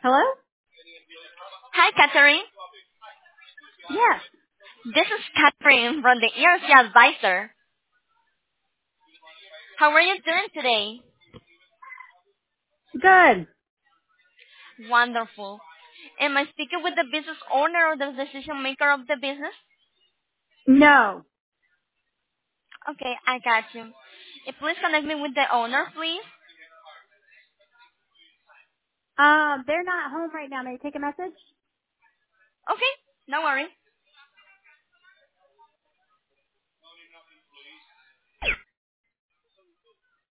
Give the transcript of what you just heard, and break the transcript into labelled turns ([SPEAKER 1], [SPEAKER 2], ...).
[SPEAKER 1] Hello?
[SPEAKER 2] Hi, Catherine.
[SPEAKER 1] Yes.
[SPEAKER 2] This is Catherine from the ERC Advisor. How are you doing today?
[SPEAKER 1] Good.
[SPEAKER 2] Wonderful. Am I speaking with the business owner or the decision maker of the business?
[SPEAKER 1] No.
[SPEAKER 2] Okay, I got you. Please connect me with the owner, please.
[SPEAKER 1] They're not home right now. May I take a message?
[SPEAKER 2] Okay, no worries.